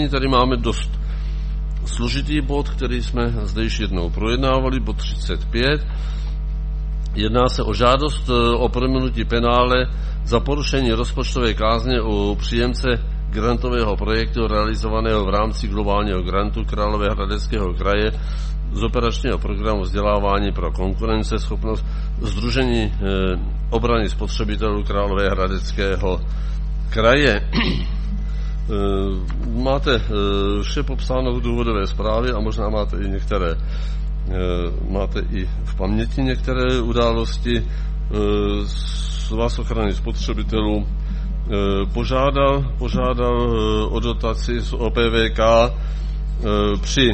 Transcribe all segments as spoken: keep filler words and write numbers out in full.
tady máme dost složitý bod, který jsme zde již jednou projednávali, bod třicet pět. Jedná se o žádost o prominutí penále za porušení rozpočtové kázně u příjemce grantového projektu realizovaného v rámci globálního grantu Královéhradeckého kraje z operačního programu vzdělávání pro konkurenceschopnost Sdružení e, obrany spotřebitelů Královéhradeckého kraje. E, máte e, vše popsáno v důvodové zprávě a možná máte i některé e, máte i v paměti některé události. E, Svaz ochrany spotřebitelů požádal, požádal o dotaci z O P V K. Při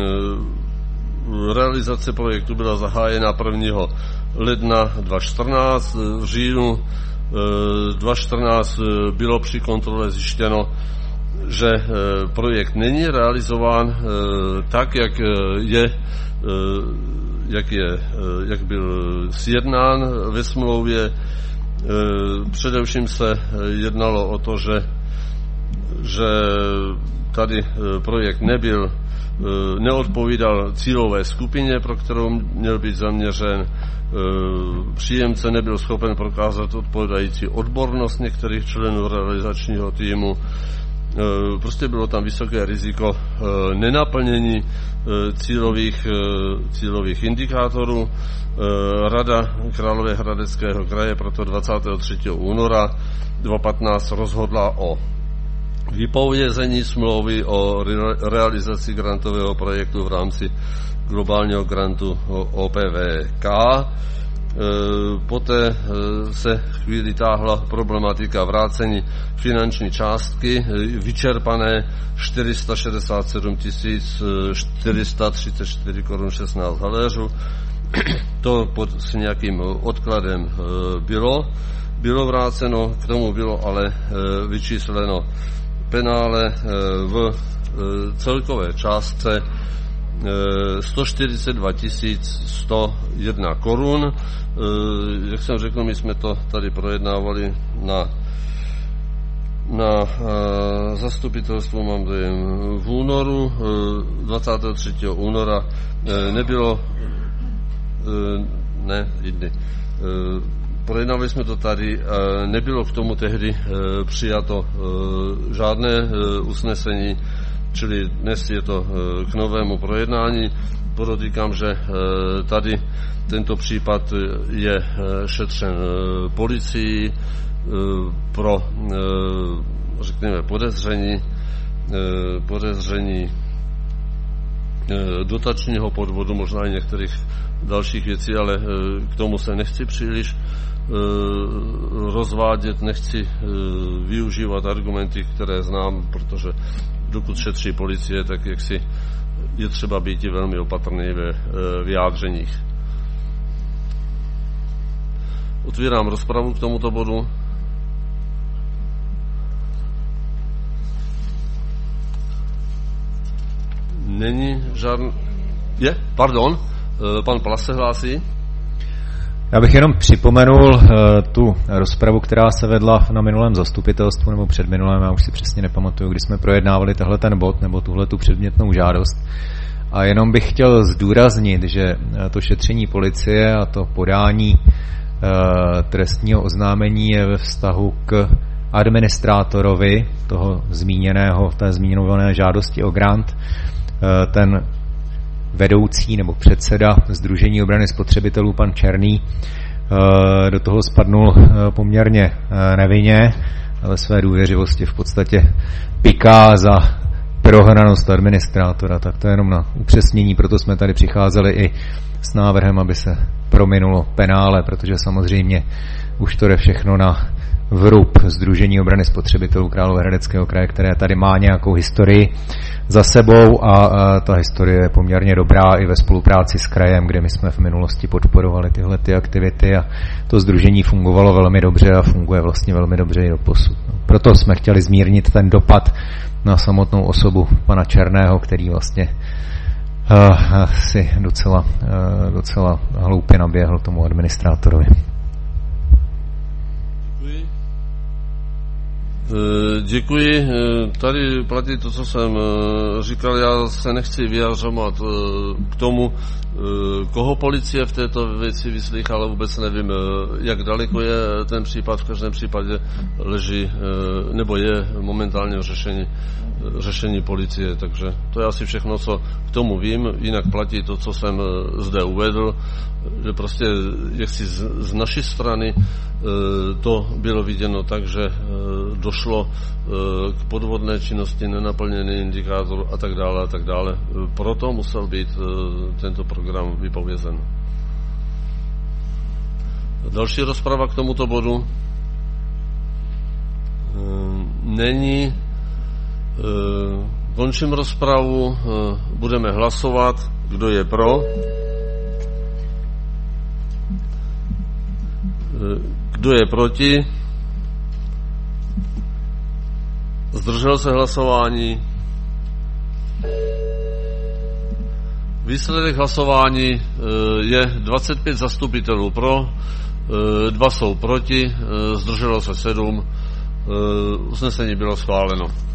realizaci projektu byla zahájena prvního ledna dva tisíce čtrnáct. V říjnu dva tisíce čtrnáct bylo při kontrole zjištěno, že projekt není realizován tak, jak je, jak je, jak byl sjednán ve smlouvě. Především se jednalo o to, že, že tady projekt nebyl, neodpovídal cílové skupině, pro kterou měl být zaměřen. Příjemce nebyl schopen prokázat odpovídající odbornost některých členů realizačního týmu. Prostě bylo tam vysoké riziko nenaplnění cílových, cílových indikátorů. Rada Královéhradeckého kraje proto dvacátého třetího února dva tisíce patnáct rozhodla o vypovězení smlouvy o realizaci grantového projektu v rámci globálního grantu O P V K. Poté se chvíli táhla problematika vrácení finanční částky vyčerpané čtyři sta šedesát sedm tisíc čtyři sta třicet čtyři korun šestnáct haléřů. To pod, s nějakým odkladem bylo, bylo vráceno, k tomu bylo ale vyčísleno penále v celkové částce sto čtyřicet dva tisíc sto jedna korun. Jak jsem řekl, my jsme to tady projednávali na, na zastupitelstvu, mám dojem, v únoru, dvacátého třetího února nebylo, ne, jde, projednávali jsme to tady, nebylo k tomu tehdy přijato žádné usnesení, čili dnes je to k novému projednání. Podotýkám, že tady tento případ je šetřen policií pro, řekněme, podezření, podezření dotačního podvodu, možná i některých dalších věcí, ale k tomu se nechci příliš rozvádět, nechci využívat argumenty, které znám, protože dokud šetří policie, tak jaksi je třeba být i velmi opatrný ve vyjádřeních. Otvírám rozpravu k tomuto bodu. Není žádný... Je? Pardon? Pan Plas se hlásí. Já bych jenom připomenul uh, tu rozpravu, která se vedla na minulém zastupitelstvu nebo předminulém, já už si přesně nepamatuju, kdy jsme projednávali tahle ten bod nebo tuhle tu předmětnou žádost. A jenom bych chtěl zdůraznit, že to šetření policie a to podání uh, trestního oznámení je ve vztahu k administrátorovi toho zmíněného, té zmíněné žádosti o grant. Uh, ten vedoucí nebo předseda Sdružení obrany spotřebitelů, pan Černý, do toho spadnul poměrně nevinně, ale své důvěřivosti v podstatě piká za prohranost administrátora. Tak to je jenom na upřesnění, proto jsme tady přicházeli i s návrhem, aby se prominulo penále, protože samozřejmě už to jde všechno na vrub Sdružení obrany spotřebitelů Královéhradeckého kraje, které tady má nějakou historii za sebou a, a ta historie je poměrně dobrá i ve spolupráci s krajem, kde my jsme v minulosti podporovali tyhle ty aktivity a to sdružení fungovalo velmi dobře a funguje vlastně velmi dobře i doposud. Proto jsme chtěli zmírnit ten dopad na samotnou osobu pana Černého, který vlastně uh, si docela, uh, docela hloupě naběhl tomu administrátorovi. Děkuji. Tady platí to, co jsem říkal. Já se nechci vyjadřovat k tomu, koho policie v této věci vyslýchala, vůbec nevím, jak daleko je ten případ. V každém případě leží, nebo je momentálně v řešení, řešení policie. Takže to je asi všechno, co k tomu vím. Jinak platí to, co jsem zde uvedl, že prostě jaksi z, z naší strany to bylo viděno tak, že došlo k podvodné činnosti, nenaplněný indikátor a tak dále a tak dále. Proto musel být tento program vypovězen. Další rozprava k tomuto bodu není. Končím rozpravu, budeme hlasovat. Kdo je pro? Kdo je proti? Zdržel se hlasování? Výsledek hlasování je dvacet pět zastupitelů pro, dva jsou proti, zdrželo se sedm, usnesení bylo schváleno.